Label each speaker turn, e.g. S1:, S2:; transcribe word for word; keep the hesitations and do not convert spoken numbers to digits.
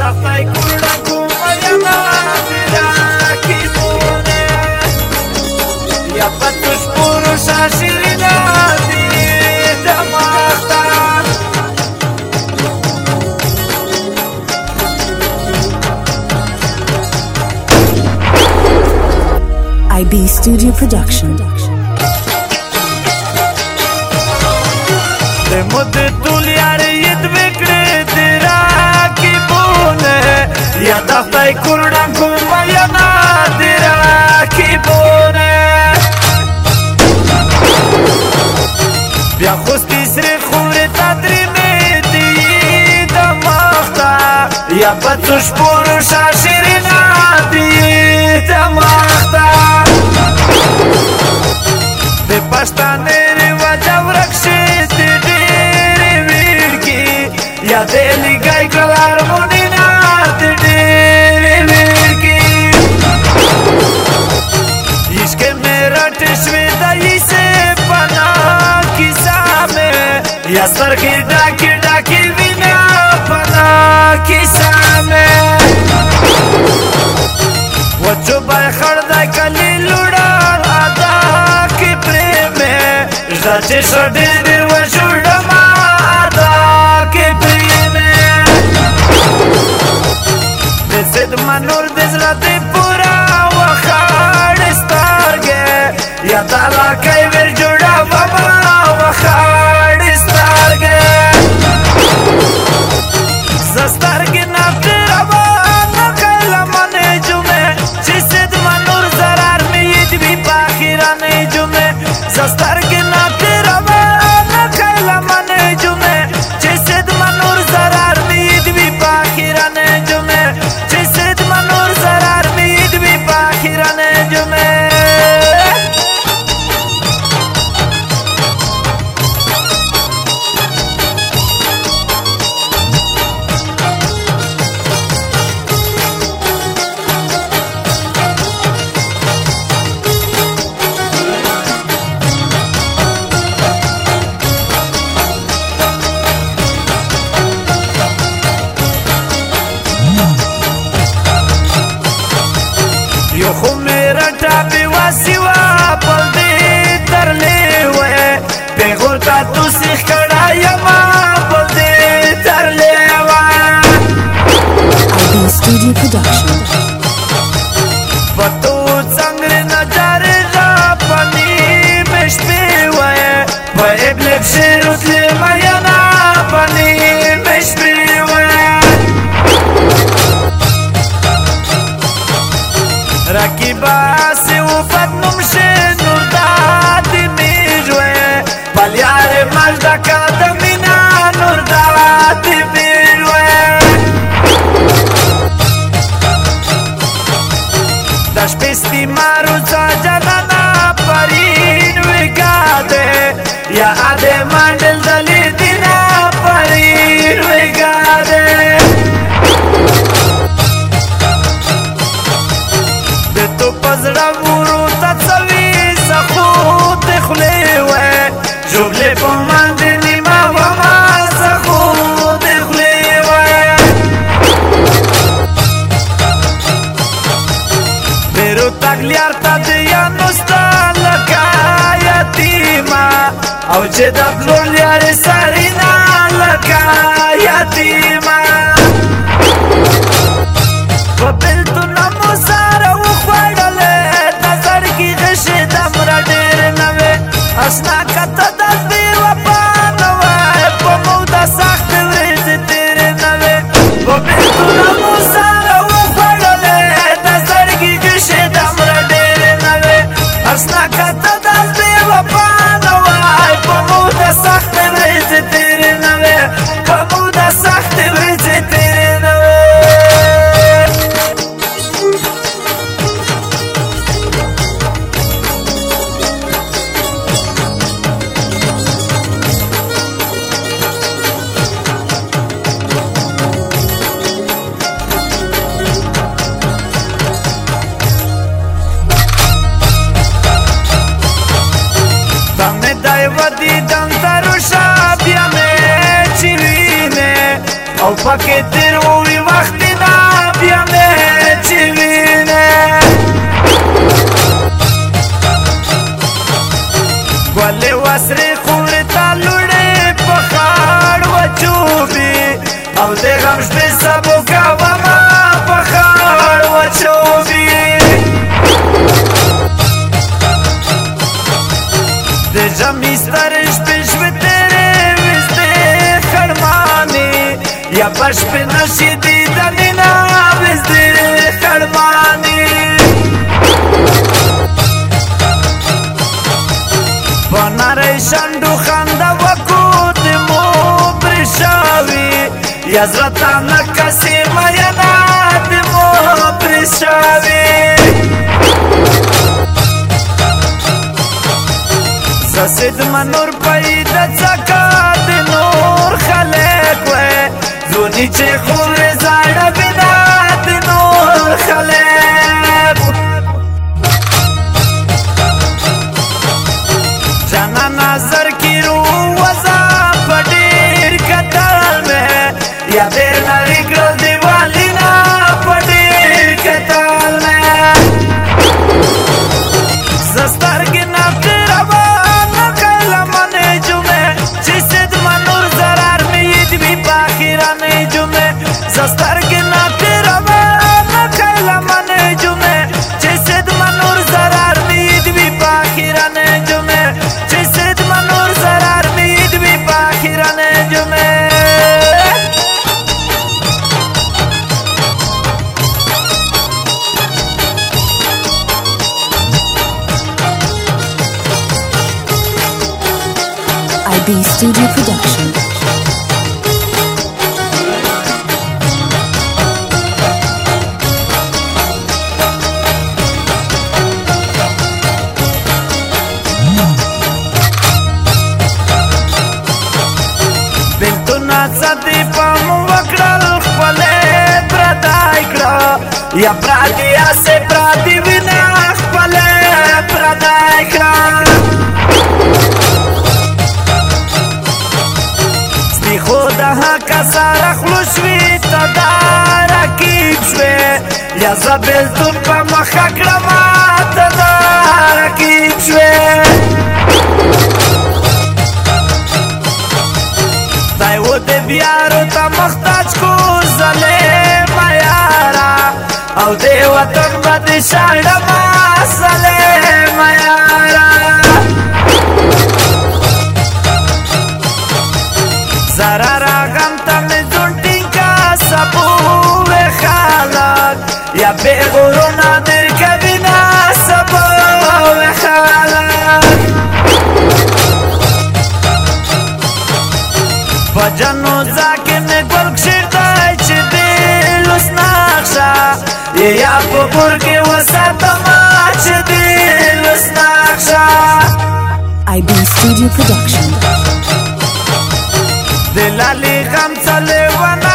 S1: dafai kurda kumaya ki pune ya patush purusha shirina di damata
S2: I B Studio Production.
S1: De mudde tulyare yed vekre tera ki pune ya dafai kurda kumaya tera ki pune bia khosti sre khore tadri me di damata ya patush purusha shirina di damata de pastanere vajav rakshit dere virki ya deli gai kalar munina dere virki ishke mera tishveda ise pana kisame ya sarki daki daki vina pana kisame wacho bay kharda kali luda ada ki preme jache shode dir wajuda ma ada ki preme desed manur dezlate pura wa khad starge ya tala kai ver juda baba wa khad starge zastarge na tera na kala mane jume jised manur zarar me yed bhi bakhira ne jume zastarge na tera na kala mane jume jised manur zarar me yed bhi bakhira ne jume jised manur zarar me yed bhi bakhira ne jume yo khu mera tabi wasiwa palde tarle we pe gorta tu sikh kada yama palde tarle wa
S2: I B Studio Production.
S1: pato sangre nazare ja pani meshpe we pa eblek shirut le mayana pani meshpe we rakiba se ufat numshe nurdati mijwe balyare majda kadamina nurdati mijwe dash pesti maru sajana parin vegade ya ade mandel dalidina parin vegade to pazra vuru tatsavi sakhut khlewe juble pomandni ma wama sakhut khlewe pero tagliar tadya nostalga yatima au jeda bloliar sarina laka yatima papel tu namusara asna kata dasbi wapana wa pomoda sakht vrez tere nave bobe tu namusara wa khadale dasargi gishe damra dere nave asna kata dasbi wapana wa pomoda sakht vrez tere nave pomoda sakht vrez tere nave او پکې تیر وې وخت بیا مې چې وینې ګلې وسرې خورې تا لوړې په خاړ وچوبي او د غم شپې سبو کومه په خاړ وچوبي د ژمي سترې شپې شوې تېرې وستې خړمانې یا په شپې نشي دیدنې نه وستې خړمانې په نری شنډو خنده وکړو د مو پرې شوي یا زړه ته نکسې میینه د مو پرې شوي زه صدمه نور پیدا څکه د نور خلک وی زونی چې خورې زاړه بنا د نور خلک جانا نظر کی رو وزا په ډېر کتل مې یا ډېر لرې کړل دیوالي نه په ډېر کتل مې زه سترګې نه تېرومه کلمه جمعې چې صدمه نور ضرر مې دوي په اخرنۍ جمعې زه سترګې نه تېرومه کلمه جمعې چې صدمه نور ضرر مې دوي په اخرنۍ جمعې چې صدمه نور ضرر مې دوي په اخرنۍ جمعې
S2: I B Studio Production.
S1: بلتونه څه پام وکړل خپلې پردی کړه یا پردي اسې پردي وینه خپلې پردی کړه سپي خو د حقه سره خلو شوي ته دا رقیب شوې یا زه بېلتون په مخه کړمه ته دا رقیب شوې خدای و د بیارو ته محتاج کو ظلمه یاره او د وطن به د شاړمه ظلمه یاره ضرر غم ته مې ځون ټینګه سبو وې خلک یا بې غرونه در کوي نه سبو وې خلک په جنازه کې مې ګل کښېږدی چې د لوس نقشه یا په کور کې وساتمه چې د لوس نقشه
S2: I B Studio Production.
S1: د لالي غم څه لیونه